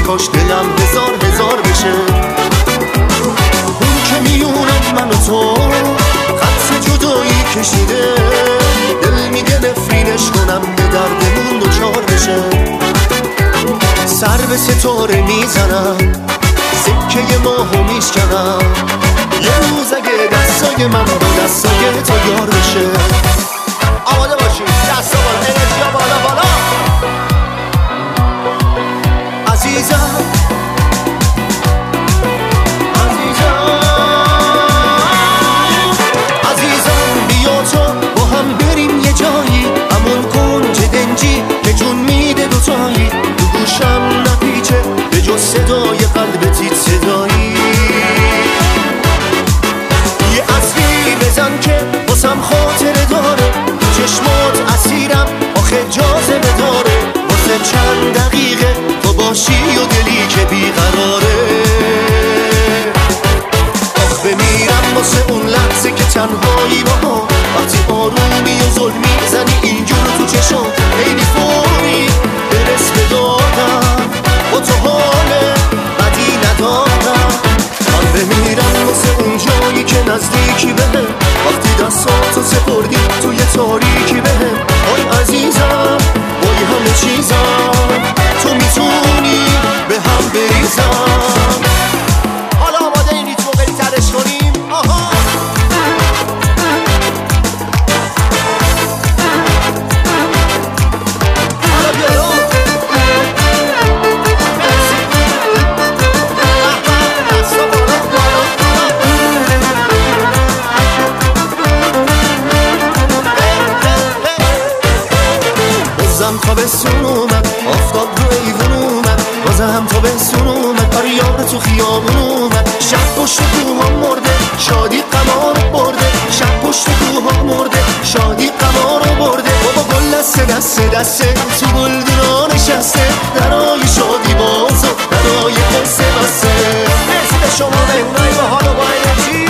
کاش دلم هزار بشه. اون که میونم من و تو خط جدایی کشیده، دل میگه نفرینش کنم به دردمون دوچار بشه. سر به ستاره میزنم، سکه ماهو میشکنم، یه روز اگه دستای من با دستای تو یار بشه. آماده باشید، دستا بالا، انرژی بالا بالا. عزیزم بیا تو با هم بریم یه جایی، همون کنج دنجی که جون میده دوتایی. تو گوشم نپیچه به جز صدای قلب تیت صدایی. یه اصلی بزن که باسم خاطره داره، چشمات اسیرم آخه جاذبه داره. واسه چند دقیقه تو باشی و دلی که بیقراره. آخ بمیرم واسه اون لحظه که تنهایی با ما، وقتی آرومی و ظلم میزنی اینجور تو چشم. خیلی فوری برس به دادم، با تو حال بدی ندارم. من بمیرم واسه اون جایی که نزدیکی بهم، وقتی دستاتو سپردی توی تاریکی بهم. آی عزیزم بای همه چیزم، تو میتونی به هم بریزم. حالا آماده این ریتمو بری ترش کنیم. آها حالا بیارو بازم تابستون اومد، آفتاب رو ایوون اومد. بازم تابستون اومد، آره یار تو خیابون اومد. شب پشت کوها مرده، شادی قمار برده. شب پشت کوها مرده، شادی قمار برده. بابا گل دسته تو گلدونا نشسته، درای شادی باز و درای قصه بسته. مرسی به شما مهمونای با حال و با انرژی.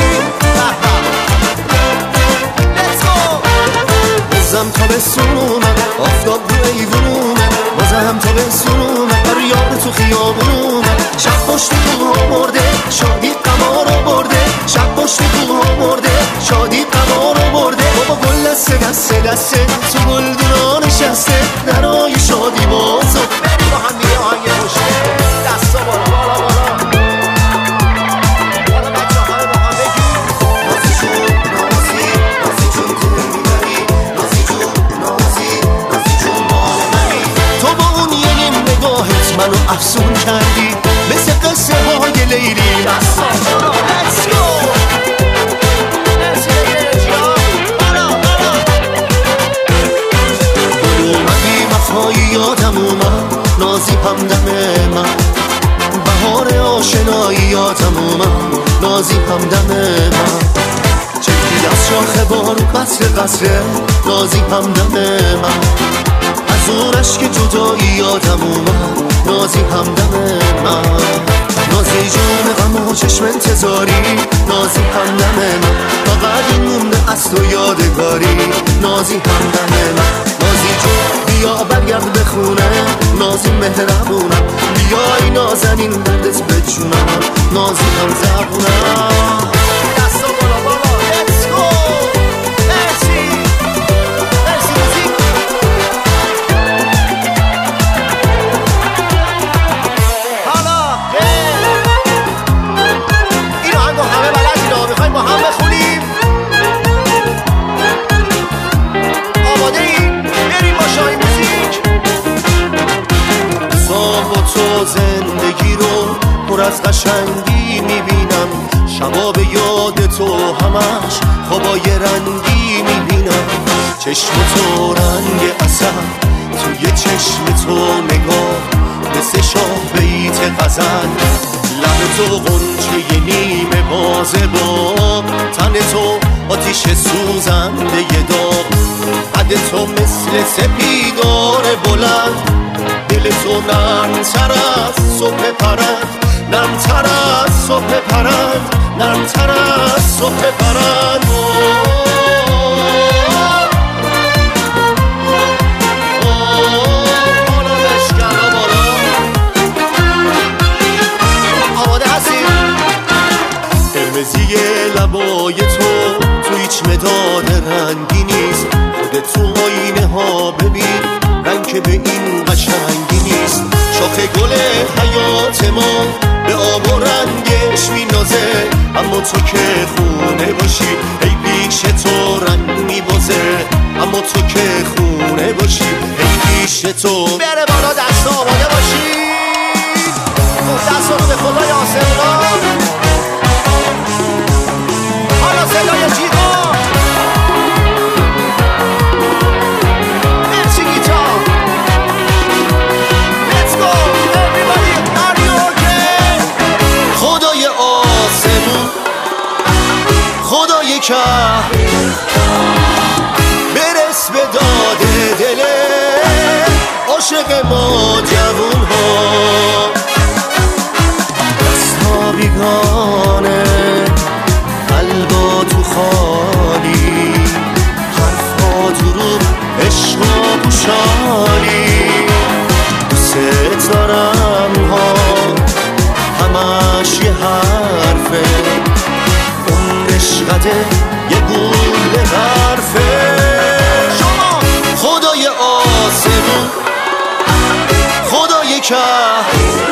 بازم تابستون اومد، آفتاب رو ایوون اومد. بازم تابستون اومد، آره یار تو خیابون اومد. شب پشت کوها مرده، شادی قمار برده. شب پشت کوها مرده، شادی قمار برده. بابا گل دسته تو گلدونا نشسته، درای شادی باز و بریم با هم دیگه آهنگ خوشه. دستا بالا بالا بالا. حالا بچه ها با هم بگیم نازی جون نازی، نازی جون دل میبری. نازی جون نازی، نازی جون مال منی. تو با اون یه نیم نگاهت منو افسون کردی، مثل قصه های لیلی. دستا بالا let's go. یادم اومد نازی همدم من، بهار آشنایی یادم اومد نازی همدم من. چکی از شاخه بارو قصر نازی همدم من. از اون عشق جدایی یادم اومد نازی همدم من. نازی جون غم و چشم انتظاری نازی همدم من. فقط این مونده از تو یادگاری نازی همدم من. نازی جون بیا برگرد به خونه، نازی مهربونم. بیای نازنین دردت بجونم، نازی هم زبونم. دستا بالا بالا let's go. مرسی مرسی موزیک. حالا این آهنگو همه بلدینا، میخوایم با هم بخونیم. آماده این؟ بریم با شاهی موزیک. صاحب و تو زندگی رو پر از قشنگی میبینم، شبا به یاد تو همش خوابای رنگی میبینم. چشم تو رنگ عسل، توی چشم تو نگاه مثل شاه بیت غزل. لب تو غنچه نیمه بازه با تن تو آتیش سوزنده داغ. قد تو مثل سپیدار بلند، دل تو نرم‌تر از صبح پرند. نرم‌تر از صبح پرند، نرم‌تر از صبح پرند. ها ببین رنگ به این قشنگی نیست. شاخه گل حیات ما به آب و رنگش مینازه، اما تو که خونه باشی ای پیش تو رنگ میبازه. اما تو که خونه باشی ای پیش تو بره بالا دست آماده باشی. خب دست رو به خدای آسمان، حالا صدای جیغا مرسی گیتار. Let's go everybody, are you okay؟ خدای آسمون، خدای که برس به داد دل عاشق ما جوون ها. دستا بیگانه قلبا تو خالی، حرفا دروغ عشقا پوشالی. دوست دارم ها همش یه حرفه، اون عشقته یه گول حرفه. شما خدای آسمون، خدای که